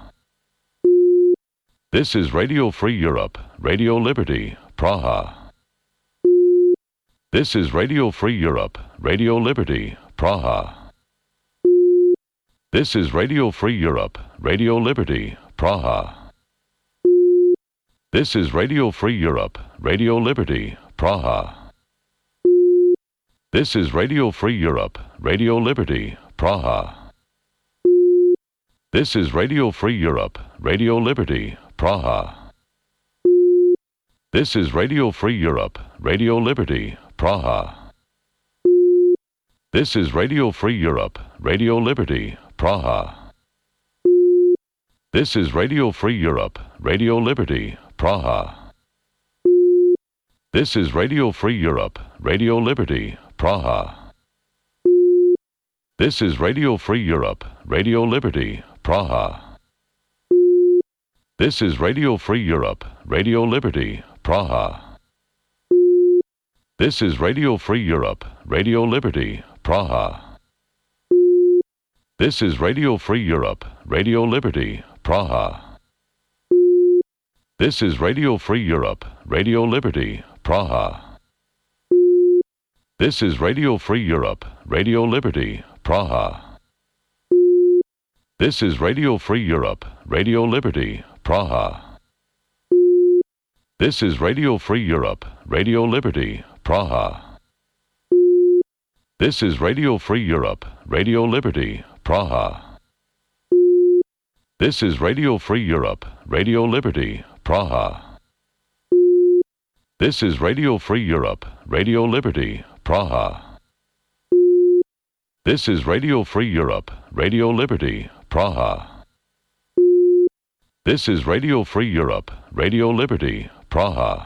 This is Radio Free Europe, Radio Liberty, Praha. This is Radio Free Europe, Radio Liberty, Praha. This is Radio Free Europe, Radio Liberty, Praha. This is Radio Free Europe, Radio Liberty, Praha. This is Radio Free Europe, Radio Liberty, Praha. This is Radio Free Europe, Radio Liberty, Praha. This is Radio Free Europe, Radio Liberty, Praha. This is Radio Free Europe, Radio Liberty, Praha. This is Radio Free Europe, Radio Liberty, Praha. This is Radio Free Europe, Radio Liberty, Praha. This is Radio Free Europe, Radio Liberty, Praha. This is Radio Free Europe, Radio Liberty, Praha. This is Radio Free Europe, Radio Liberty, Praha. This is Radio Free Europe, Radio Liberty, Praha. This is Radio Free Europe, Radio Liberty, Praha. This is Radio Free Europe, Radio Liberty, Praha. This is Radio Free Europe, Radio Liberty, Praha. This is Radio Free Europe, Radio Liberty, Praha. This is Radio Free Europe, Radio Liberty, Praha. This is Radio Free Europe, Radio Liberty, Praha. This is Radio Free Europe, Radio Liberty, Praha. This is Radio Free Europe, Radio Liberty, Praha. This is Radio Free Europe, Radio Liberty, Praha.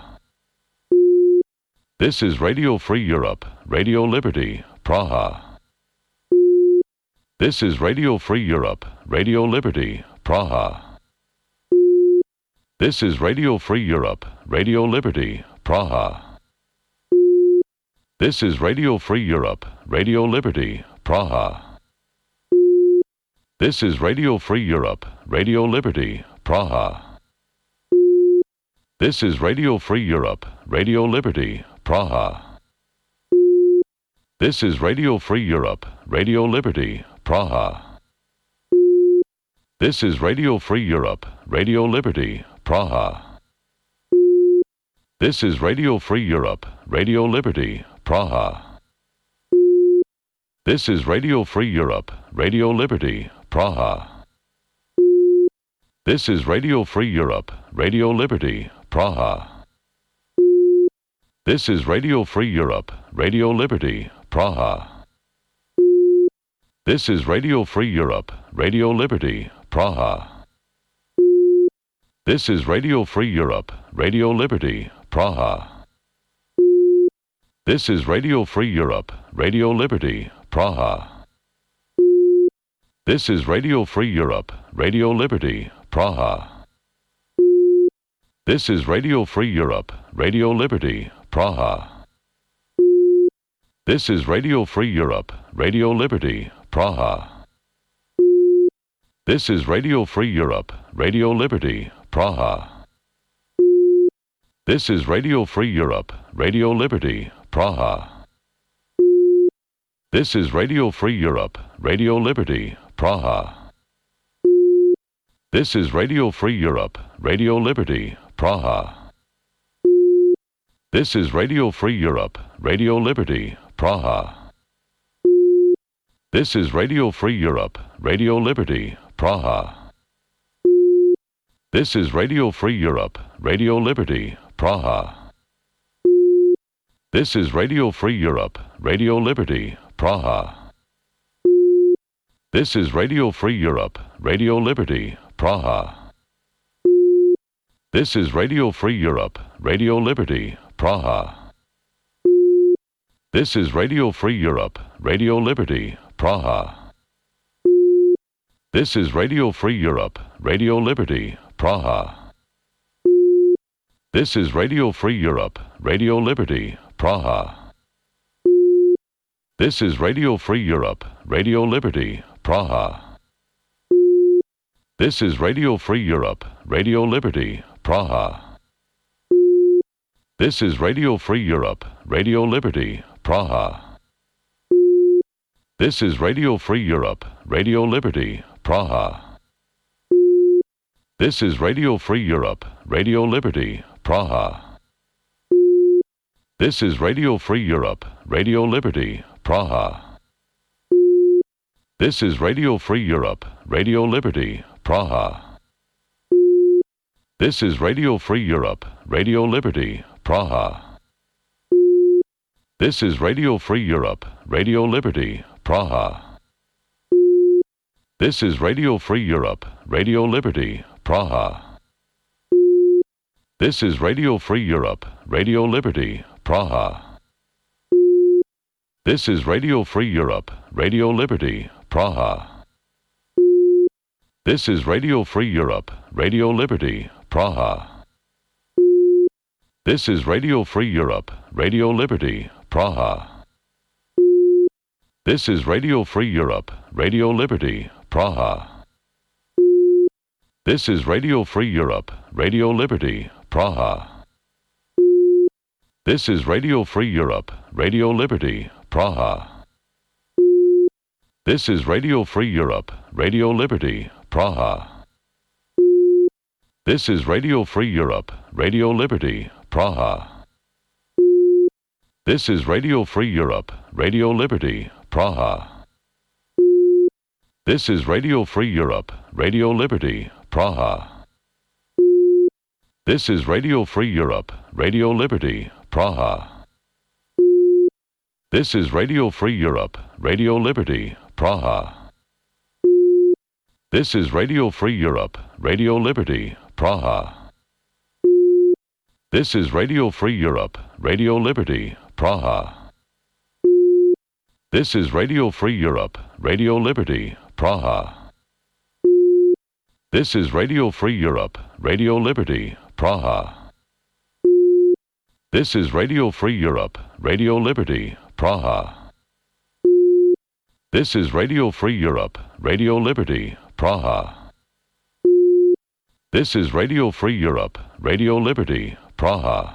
This is Radio Free Europe, Radio Liberty, Praha. This is Radio Free Europe, Radio Liberty, Praha. This is Radio Free Europe, Radio Liberty, Praha. This is Radio Free Europe, Radio Liberty, Praha. This is Radio Free Europe, Radio Liberty, Praha. This is Radio Free Europe, Radio Liberty, Praha. This is Radio Free Europe, Radio Liberty, Praha. This is Radio Free Europe, Radio Liberty, Praha. This is Radio Free Europe, Radio Liberty, Praha. This is Radio Free Europe, Radio Liberty, Praha. This is Radio Free Europe, Radio Liberty, Praha. This is Radio Free Europe, Radio Liberty, Praha. This is Radio Free Europe, Radio Liberty, Praha. This is Radio Free Europe, Radio Liberty, Praha. This is Radio Free Europe, Radio Liberty, Praha. This is Radio Free Europe, Radio Liberty, Praha. This is Radio Free Europe, Radio Liberty, Praha. This is Radio Free Europe, Radio Liberty, Praha. This is Radio Free Europe, Radio Liberty, Praha. This is Radio Free Europe, Radio Liberty, Praha. This is Radio Free Europe, Radio Liberty, Praha. This is Radio Free Europe, Radio Liberty, Praha. This is Radio Free Europe, Radio Liberty, Praha. This is Radio Free Europe, Radio Liberty, Praha. This is Radio Free Europe, Radio Liberty, Praha. This is Radio Free Europe, Radio Liberty, Praha. This is Radio Free Europe, Radio Liberty, Praha. This is Radio Free Europe, Radio Liberty, Praha. This is Radio Free Europe, Radio Liberty, Praha. This is Radio Free Europe, Radio Liberty, Praha. This is Radio Free Europe, Radio Liberty, Praha. This is Radio Free Europe, Radio Liberty, Praha. This is Radio Free Europe, Radio Liberty, Praha. This is Radio Free Europe, Radio Liberty, Praha. This is Radio Free Europe, Radio Liberty, Praha. This is Radio Free Europe, Radio Liberty, Praha. This is Radio Free Europe, Radio Liberty, Praha. This is Radio Free Europe, Radio Liberty, Praha. This is Radio Free Europe, Radio Liberty, Praha. This is Radio Free Europe, Radio Liberty, Praha. This is Radio Free Europe, Radio Liberty, Praha. This is Radio Free Europe, Radio Liberty, Praha. This is Radio Free Europe, Radio Liberty, Praha. This is Radio Free Europe, Radio Liberty, Praha. This is Radio Free Europe, Radio Liberty, Praha. This is Radio Free Europe, Radio Liberty, Praha. This is Radio Free Europe, Radio Liberty, Praha. This is Radio Free Europe, Radio Liberty, Praha. This is Radio Free Europe, Radio Liberty, Praha. This is Radio Free Europe, Radio Liberty, Praha. This is Radio Free Europe, Radio Liberty, Praha. This is Radio Free Europe, Radio Liberty, Praha. This is Radio Free Europe, Radio Liberty, Praha. This is Radio Free Europe, Radio Liberty, Praha. This is Radio Free Europe, Radio Liberty, Praha. This is Radio Free Europe, Radio Liberty, Praha. This is Radio Free Europe, Radio Liberty, Praha. This is Radio Free Europe, Radio Liberty, Praha. This is Radio Free Europe, Radio Liberty, Praha. This is Radio Free Europe, Radio Liberty, Praha. This is Radio Free Europe, Radio Liberty, Praha.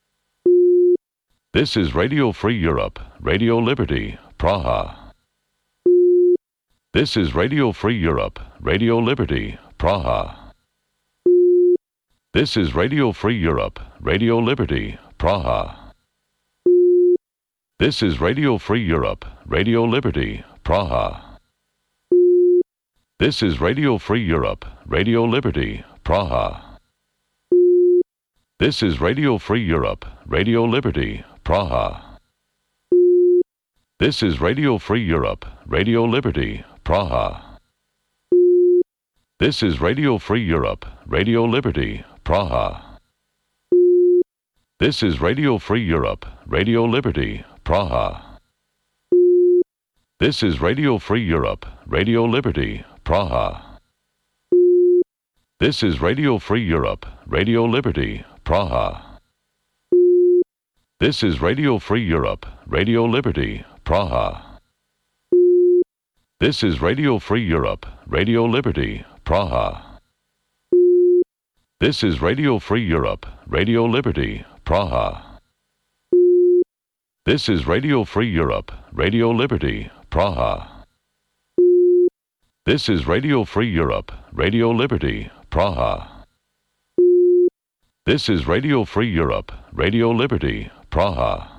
This is Radio Free Europe, Radio Liberty, Praha. This is Radio Free Europe, Radio Liberty, Praha. This is Radio Free Europe, Radio Liberty, Praha. This is Radio Free Europe, Radio Liberty, Praha. This is Radio Free Europe, Radio Liberty, Praha. This is Radio Free Europe, Radio Liberty, Praha. This is Radio Free Europe, Radio Liberty, Praha. This is Radio Free Europe, Radio Liberty, Praha. This is Radio Free Europe, Radio Liberty, Praha. This is Radio Free Europe, Radio Liberty, Praha. This is Radio Free Europe, Radio Liberty, Praha. This is Radio Free Europe, Radio Liberty, Praha. This is Radio Free Europe, Radio Liberty, Praha. This is Radio Free Europe, Radio Liberty, Praha. This is Radio Free Europe, Radio Liberty, Praha. This is Radio Free Europe, Radio Liberty, Praha. This is Radio Free Europe, Radio Liberty, Praha.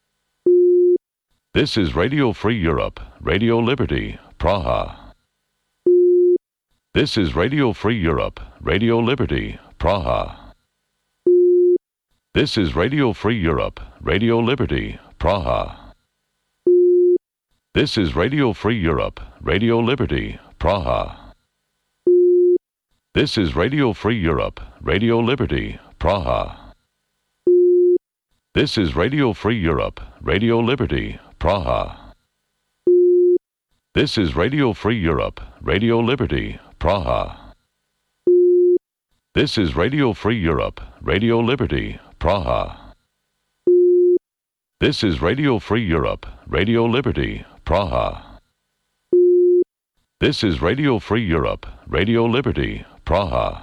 This is Radio Free Europe, Radio Liberty, Praha. This is Radio Free Europe, Radio Liberty, Praha. This is Radio Free Europe, Radio Liberty, Praha. This is Radio Free Europe, Radio Liberty, Praha. This is Radio Free Europe, Radio Liberty, Praha. This is Radio Free Europe, Radio Liberty, Praha. This is Radio Free Europe, Radio Liberty, Praha. This is Radio Free Europe, Radio Liberty, Praha. This is Radio Free Europe, Radio Liberty, Praha. This is Radio Free Europe, Radio Liberty, Praha.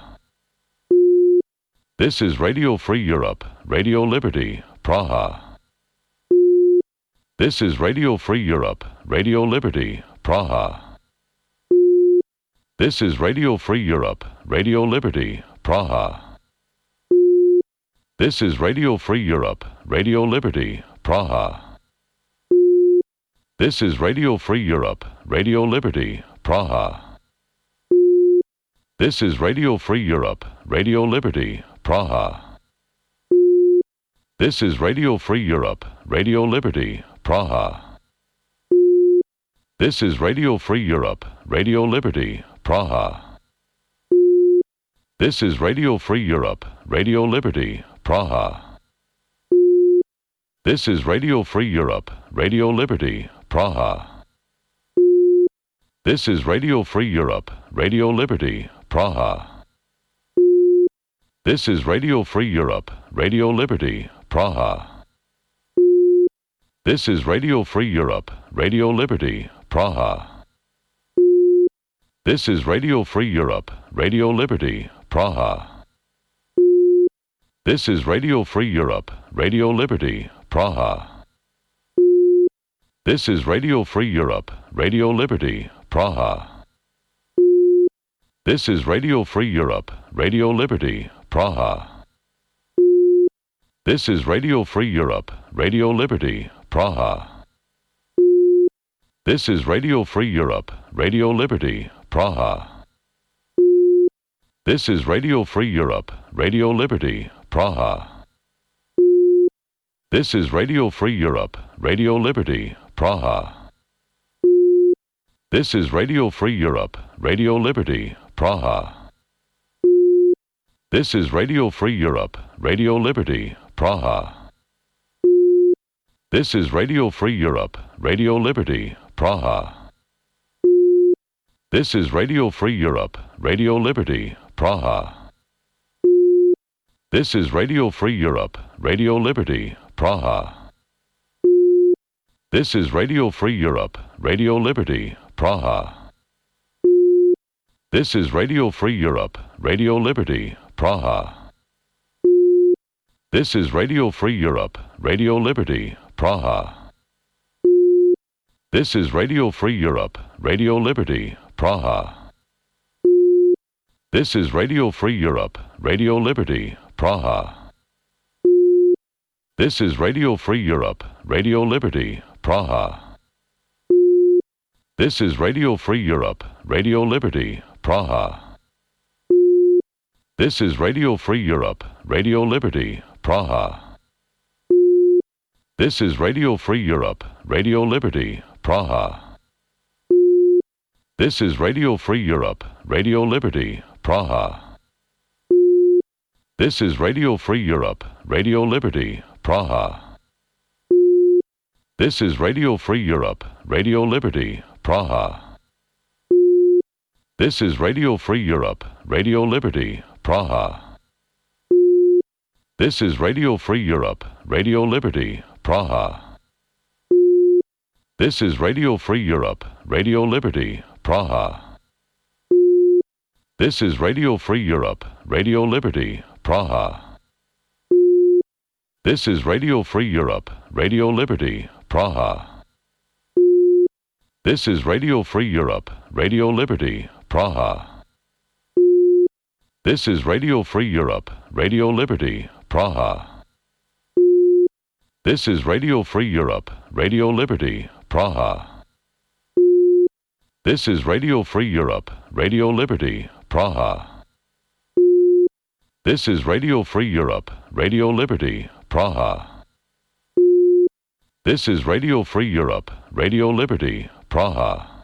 This is Radio Free Europe, Radio Liberty, Praha. This is Radio Free Europe, Radio Liberty, Praha. This is Radio Free Europe, Radio Liberty, Praha. This is Radio Free Europe, Radio Liberty, Praha. This is Radio Free Europe, Radio Liberty, Praha. This is Radio Free Europe, Radio Liberty, Praha. This is Radio Free Europe, Radio Liberty, Praha. This is Radio Free Europe, Radio Liberty, Praha. This is Radio Free Europe, Radio Liberty, Praha. This is Radio Free Europe, Radio Liberty, Praha. This is Radio Free Europe, Radio Liberty, Praha. This is Radio Free Europe, Radio Liberty, Praha. This is Radio Free Europe, Radio Liberty, Praha. This is Radio Free Europe, Radio Liberty, Praha. This is Radio Free Europe, Radio Liberty, Praha. This is Radio Free Europe, Radio Liberty, Praha. This is Radio Free Europe, Radio Liberty, Praha. This is Radio Free Europe, Radio Liberty, Praha. This is Radio Free Europe, Radio Liberty, Praha. This is Radio Free Europe, Radio Liberty, Praha. This is Radio Free Europe, Radio Liberty, Praha. This is Radio Free Europe, Radio Liberty, Praha. This is Radio Free Europe, Radio Liberty, Praha. This is Radio Free Europe, Radio Liberty, Praha. This is Radio Free Europe, Radio Liberty, Praha. This is Radio Free Europe, Radio Liberty, Praha. This is Radio Free Europe, Radio Liberty, Praha. This is Radio Free Europe, Radio Liberty, Praha. This is Radio Free Europe, Radio Liberty, Praha. This is Radio Free Europe, Radio Liberty, Praha. This is Radio Free Europe, Radio Liberty, Praha. This is Radio Free Europe, Radio Liberty, Praha. This is Radio Free Europe, Radio Liberty, Praha. This is Radio Free Europe, Radio Liberty, Praha. This is Radio Free Europe, Radio Liberty, Praha. This is Radio Free Europe, Radio Liberty, Praha. This is Radio Free Europe, Radio Liberty, Praha. This is Radio Free Europe, Radio Liberty, Praha. This is Radio Free Europe, Radio Liberty, Praha. This is Radio Free Europe, Radio Liberty, Praha. This is Radio Free Europe, Radio Liberty, Praha. This is Radio Free Europe, Radio Liberty, Praha. This is Radio Free Europe, Radio Liberty, Praha. This is Radio Free Europe, Radio Liberty, Praha. This is Radio Free Europe, Radio Liberty, Praha. This is Radio Free Europe, Radio Liberty, Praha. This is Radio Free Europe, Radio Liberty, Praha. This is Radio Free Europe, Radio Liberty, Praha. This is Radio Free Europe, Radio Liberty, Praha.